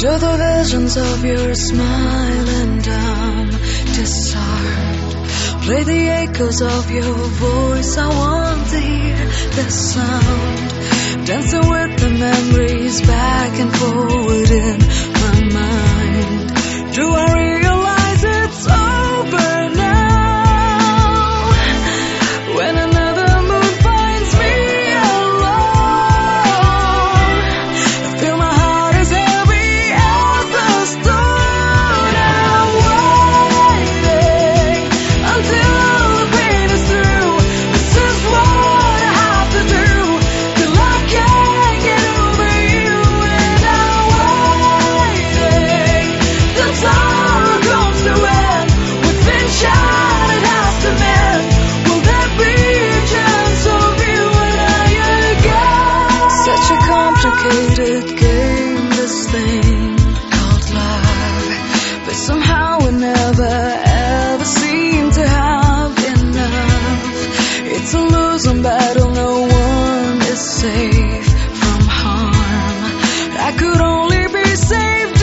Conjure the visions of your smile and I'm disarmed. Play the echoes of your voice, I want to hear the sound. Dancing with the memories back and forward in